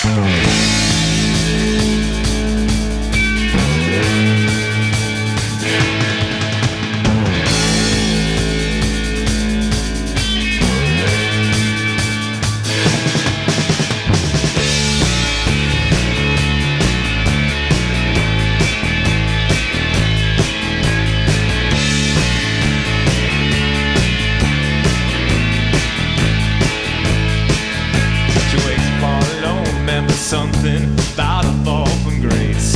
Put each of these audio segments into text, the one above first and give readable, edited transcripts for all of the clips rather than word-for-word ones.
Something about a fall from grace.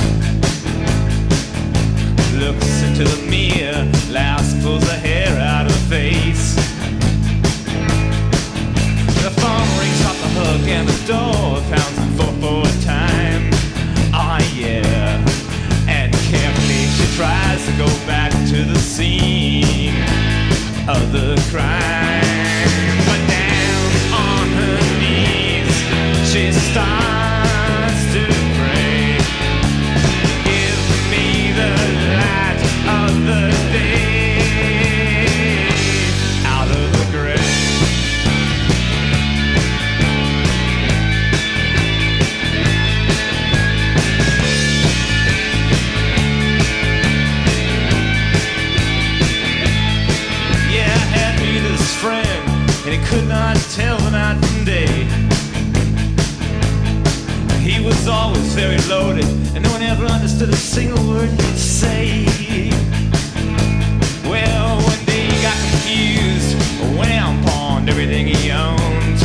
Looks into the mirror, laughs, pulls the hair out of her face. The phone rings off the hook and the door pounds and for a time. Ah yeah, and carefully she tries to go back to the scene of the crime. But down on her knees, she starts to pray. Give me the light of the day out of the grave. Yeah, I had me this friend, and he could not tell the night from day. He was always very loaded, and no one ever understood a single word he'd say. Well, one day he got confused, went out and pawned everything he owned.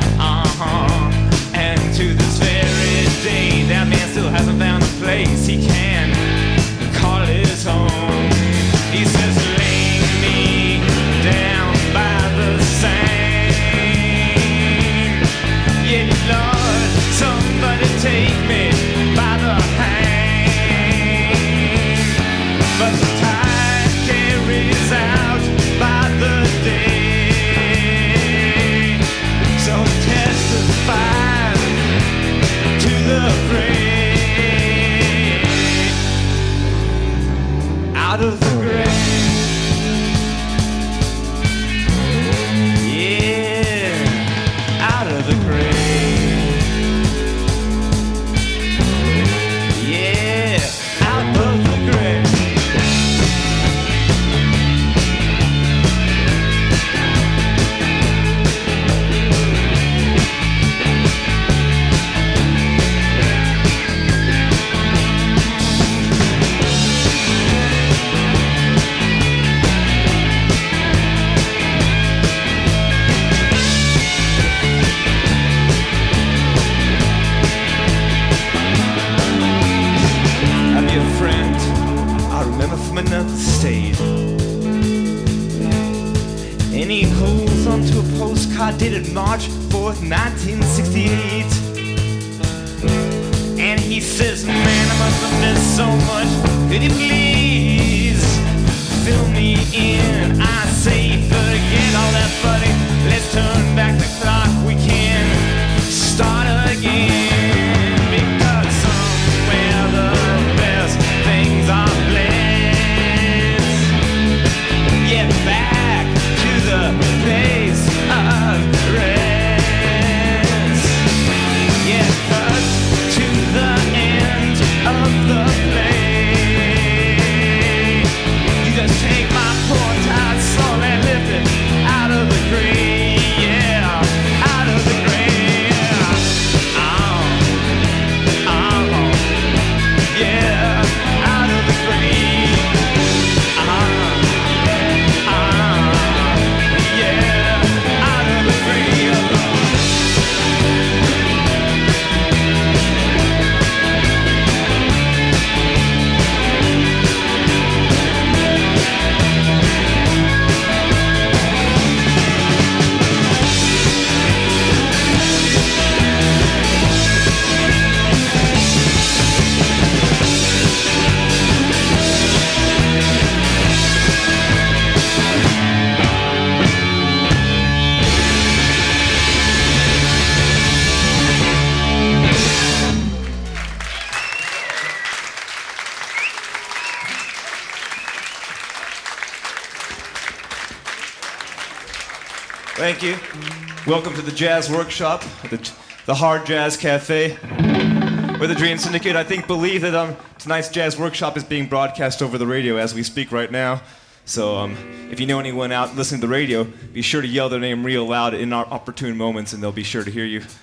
And to this very day, that man still hasn't found a place he can call his home. He says, lay me down by the Seine. Yeah, Lord, somebody take me by the hand. But the tide carries out by the day. So testify to the grave, out of the grave. Yeah, out of the grave. Another state, and he holds onto a postcard dated March 4th, 1968. And he says, man, I must have missed so much. Could you please fill me in? I say, forget all that funny. Let's turn back the clock. We can start again, because somewhere the best things are blessed. Get back to the place of rest. Get cut to the end of the play. You just take my poor tired soul and lift it out of the grave. Yeah, out of the grave. Yeah, out of the grave. Thank you. Welcome to the Jazz Workshop at the the Hard Jazz Cafe. We're the Dream Syndicate. I believe that tonight's jazz workshop is being broadcast over the radio as we speak right now. So if you know anyone out listening to the radio, be sure to yell their name real loud in our opportune moments, and they'll be sure to hear you.